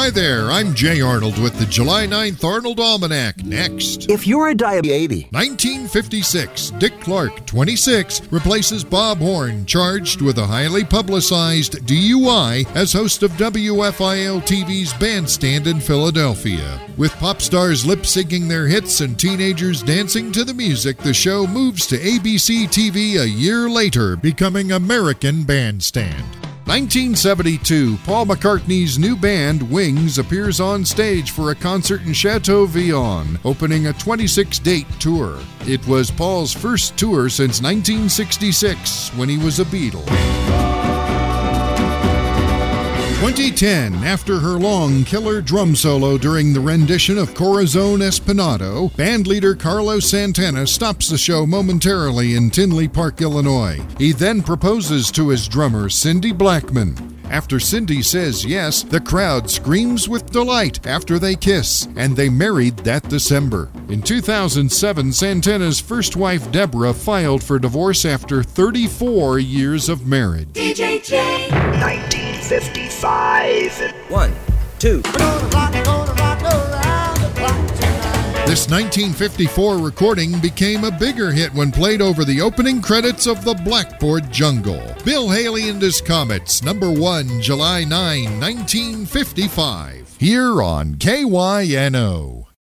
Hi there, I'm Jay Arnold with the July 9th Arnold Almanac. Next. If you're a diabetes. 1956, Dick Clark, 26, replaces Bob Horn, charged with a highly publicized DUI as host of WFIL-TV's Bandstand in Philadelphia. With pop stars lip-syncing their hits and teenagers dancing to the music, the show moves to ABC TV a year later, becoming American Bandstand. 1972, Paul McCartney's new band, Wings, appears on stage for a concert in Chateauvillain, opening a 26-date tour. It was Paul's first tour since 1966, when he was a Beatle. 2010, after her long killer drum solo during the rendition of Corazon Espinado, bandleader Carlos Santana stops the show momentarily in Tinley Park, Illinois. He then proposes to his drummer, Cindy Blackman. After Cindy says yes, the crowd screams with delight after they kiss, and they married that December. In 2007, Santana's first wife, Deborah, filed for divorce after 34 years of marriage. DJ J. 1955. 1, 2. This 1954 recording became a bigger hit when played over the opening credits of The Blackboard Jungle. Bill Haley and His Comets, number 1, July 9, 1955. Here on KYNO.